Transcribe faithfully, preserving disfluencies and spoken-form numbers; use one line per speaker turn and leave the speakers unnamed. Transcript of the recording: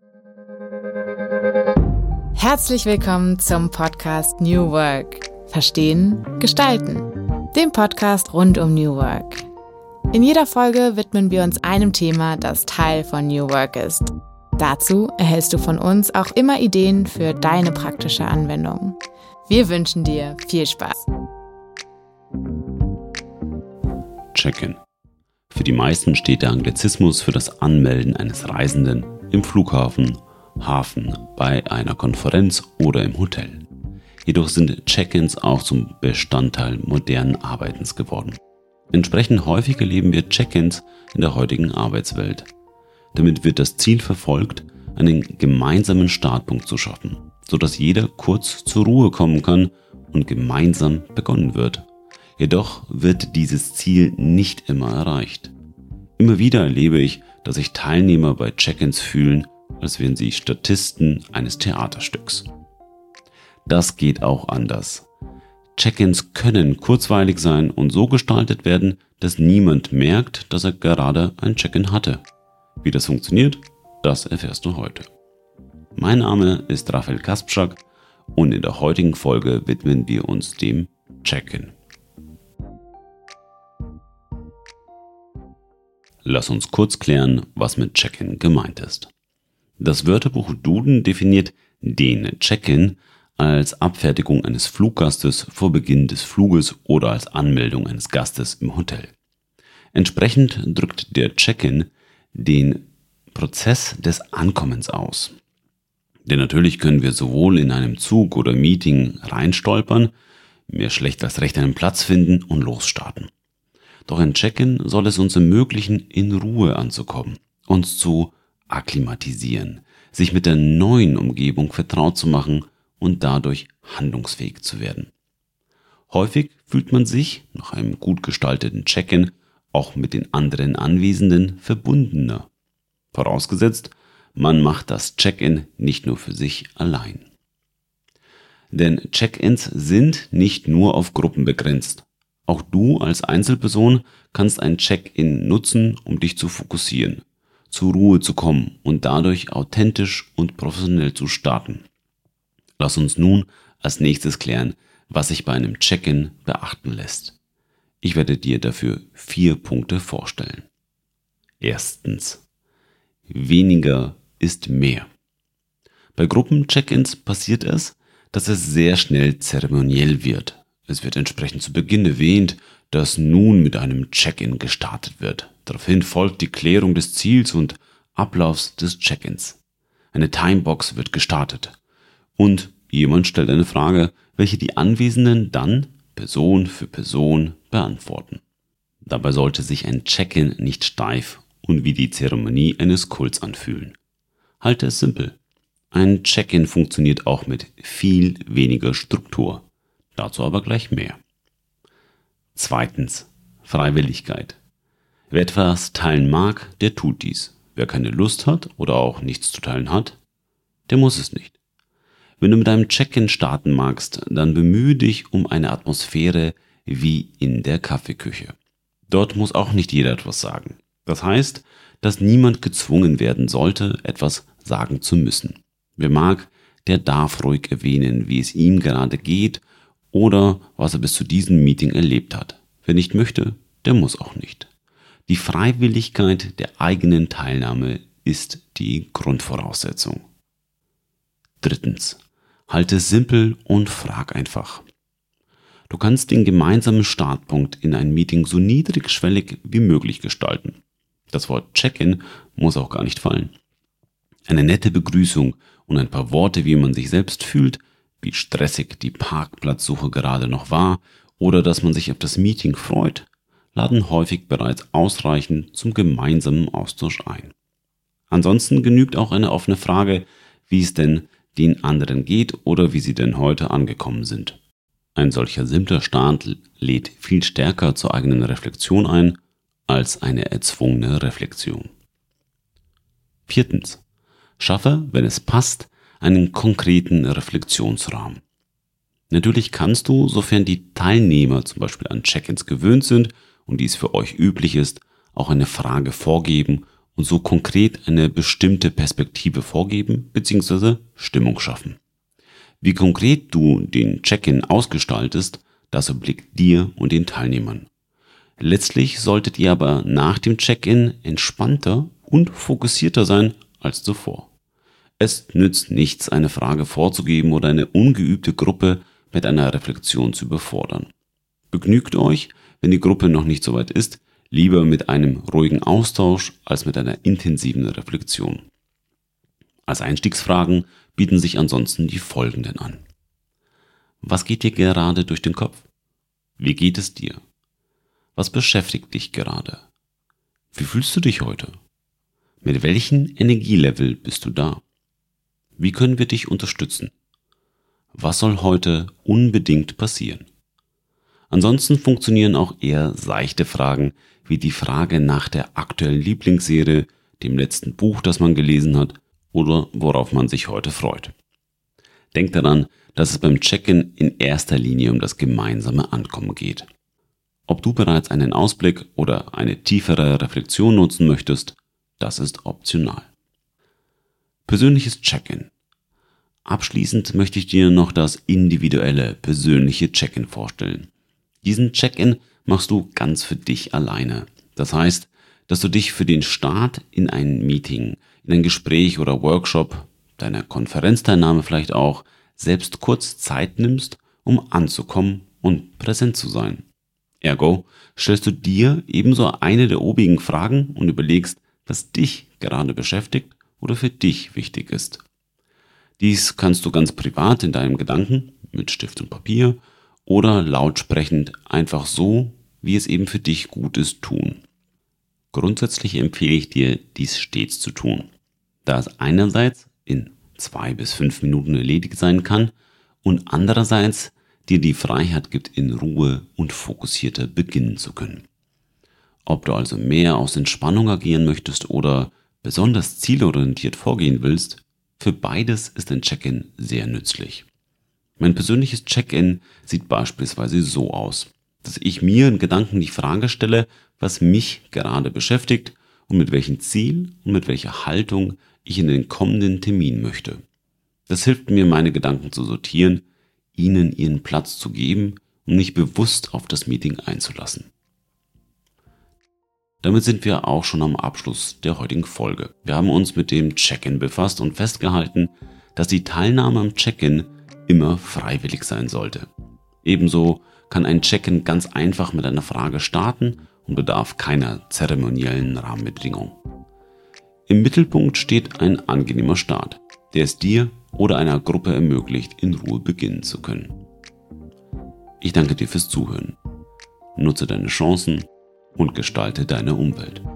Herzlich willkommen zum Podcast New Work. Verstehen, gestalten. Dem Podcast rund um New Work. In jeder Folge widmen wir uns einem Thema, das Teil von New Work ist. Dazu erhältst du von uns auch immer Ideen für deine praktische Anwendung. Wir wünschen dir viel Spaß.
Check-in. Für die meisten steht der Anglizismus für das Anmelden eines Reisenden im Flughafen, Hafen, bei einer Konferenz oder im Hotel. Jedoch sind Check-ins auch zum Bestandteil modernen Arbeitens geworden. Entsprechend häufig erleben wir Check-ins in der heutigen Arbeitswelt. Damit wird das Ziel verfolgt, einen gemeinsamen Startpunkt zu schaffen, sodass jeder kurz zur Ruhe kommen kann und gemeinsam begonnen wird. Jedoch wird dieses Ziel nicht immer erreicht. Immer wieder erlebe ich, dass sich Teilnehmer bei Check-ins fühlen, als wären sie Statisten eines Theaterstücks. Das geht auch anders. Check-ins können kurzweilig sein und so gestaltet werden, dass niemand merkt, dass er gerade ein Check-in hatte. Wie das funktioniert, das erfährst du heute. Mein Name ist Raphael Kasprzak und in der heutigen Folge widmen wir uns dem Check-in. Lass uns kurz klären, was mit Check-in gemeint ist. Das Wörterbuch Duden definiert den Check-in als Abfertigung eines Fluggastes vor Beginn des Fluges oder als Anmeldung eines Gastes im Hotel. Entsprechend drückt der Check-in den Prozess des Ankommens aus. Denn natürlich können wir sowohl in einem Zug oder Meeting reinstolpern, mehr schlecht als recht einen Platz finden und losstarten. Doch ein Check-in soll es uns ermöglichen, in Ruhe anzukommen, uns zu akklimatisieren, sich mit der neuen Umgebung vertraut zu machen und dadurch handlungsfähig zu werden. Häufig fühlt man sich nach einem gut gestalteten Check-in auch mit den anderen Anwesenden verbundener. Vorausgesetzt, man macht das Check-in nicht nur für sich allein. Denn Check-ins sind nicht nur auf Gruppen begrenzt. Auch du als Einzelperson kannst ein Check-in nutzen, um dich zu fokussieren, zur Ruhe zu kommen und dadurch authentisch und professionell zu starten. Lass uns nun als nächstes klären, was sich bei einem Check-in beachten lässt. Ich werde dir dafür vier Punkte vorstellen. Erstens. Weniger ist mehr. Bei Gruppen-Check-ins passiert es, dass es sehr schnell zeremoniell wird. Es wird entsprechend zu Beginn erwähnt, dass nun mit einem Check-in gestartet wird. Daraufhin folgt die Klärung des Ziels und Ablaufs des Check-ins. Eine Timebox wird gestartet. Und jemand stellt eine Frage, welche die Anwesenden dann Person für Person beantworten. Dabei sollte sich ein Check-in nicht steif und wie die Zeremonie eines Kults anfühlen. Halte es simpel. Ein Check-in funktioniert auch mit viel weniger Struktur. Dazu aber gleich mehr. Zweitens. Freiwilligkeit. Wer etwas teilen mag, der tut dies. Wer keine Lust hat oder auch nichts zu teilen hat, der muss es nicht. Wenn du mit einem Check-in starten magst, dann bemühe dich um eine Atmosphäre wie in der Kaffeeküche. Dort muss auch nicht jeder etwas sagen. Das heißt, dass niemand gezwungen werden sollte, etwas sagen zu müssen. Wer mag, der darf ruhig erwähnen, wie es ihm gerade geht oder was er bis zu diesem Meeting erlebt hat. Wer nicht möchte, der muss auch nicht. Die Freiwilligkeit der eigenen Teilnahme ist die Grundvoraussetzung. Drittens. Halte es simpel und frag einfach. Du kannst den gemeinsamen Startpunkt in ein Meeting so niedrigschwellig wie möglich gestalten. Das Wort Check-in muss auch gar nicht fallen. Eine nette Begrüßung und ein paar Worte, wie man sich selbst fühlt, wie stressig die Parkplatzsuche gerade noch war oder dass man sich auf das Meeting freut, laden häufig bereits ausreichend zum gemeinsamen Austausch ein. Ansonsten genügt auch eine offene Frage, wie es denn den anderen geht oder wie sie denn heute angekommen sind. Ein solcher simpler Start lädt viel stärker zur eigenen Reflexion ein als eine erzwungene Reflexion. Viertens. Schaffe, wenn es passt, einen konkreten Reflexionsrahmen. Natürlich kannst du, sofern die Teilnehmer zum Beispiel an Check-ins gewöhnt sind und dies für euch üblich ist, auch eine Frage vorgeben und so konkret eine bestimmte Perspektive vorgeben bzw. Stimmung schaffen. Wie konkret du den Check-in ausgestaltest, das obliegt dir und den Teilnehmern. Letztlich solltet ihr aber nach dem Check-in entspannter und fokussierter sein als zuvor. Es nützt nichts, eine Frage vorzugeben oder eine ungeübte Gruppe mit einer Reflexion zu überfordern. Begnügt euch, wenn die Gruppe noch nicht so weit ist, lieber mit einem ruhigen Austausch als mit einer intensiven Reflexion. Als Einstiegsfragen bieten sich ansonsten die folgenden an. Was geht dir gerade durch den Kopf? Wie geht es dir? Was beschäftigt dich gerade? Wie fühlst du dich heute? Mit welchem Energielevel bist du da? Wie können wir dich unterstützen? Was soll heute unbedingt passieren? Ansonsten funktionieren auch eher seichte Fragen, wie die Frage nach der aktuellen Lieblingsserie, dem letzten Buch, das man gelesen hat, oder worauf man sich heute freut. Denkt daran, dass es beim Check-in in erster Linie um das gemeinsame Ankommen geht. Ob du bereits einen Ausblick oder eine tiefere Reflexion nutzen möchtest, das ist optional. Persönliches Check-in. Abschließend möchte ich dir noch das individuelle, persönliche Check-in vorstellen. Diesen Check-in machst du ganz für dich alleine. Das heißt, dass du dich für den Start in ein Meeting, in ein Gespräch oder Workshop, deine Konferenzteilnahme vielleicht auch, selbst kurz Zeit nimmst, um anzukommen und präsent zu sein. Ergo stellst du dir ebenso eine der obigen Fragen und überlegst, was dich gerade beschäftigt oder für dich wichtig ist. Dies kannst du ganz privat in deinem Gedanken, mit Stift und Papier, oder lautsprechend einfach so, wie es eben für dich gut ist, tun. Grundsätzlich empfehle ich dir, dies stets zu tun, da es einerseits in zwei bis fünf Minuten erledigt sein kann und andererseits dir die Freiheit gibt, in Ruhe und fokussierter beginnen zu können. Ob du also mehr aus Entspannung agieren möchtest oder besonders zielorientiert vorgehen willst, für beides ist ein Check-in sehr nützlich. Mein persönliches Check-in sieht beispielsweise so aus, dass ich mir in Gedanken die Frage stelle, was mich gerade beschäftigt und mit welchem Ziel und mit welcher Haltung ich in den kommenden Termin möchte. Das hilft mir, meine Gedanken zu sortieren, ihnen ihren Platz zu geben und mich bewusst auf das Meeting einzulassen. Damit sind wir auch schon am Abschluss der heutigen Folge. Wir haben uns mit dem Check-in befasst und festgehalten, dass die Teilnahme am Check-in immer freiwillig sein sollte. Ebenso kann ein Check-in ganz einfach mit einer Frage starten und bedarf keiner zeremoniellen Rahmenbedingung. Im Mittelpunkt steht ein angenehmer Start, der es dir oder einer Gruppe ermöglicht, in Ruhe beginnen zu können. Ich danke dir fürs Zuhören. Nutze deine Chancen und gestalte deine Umwelt.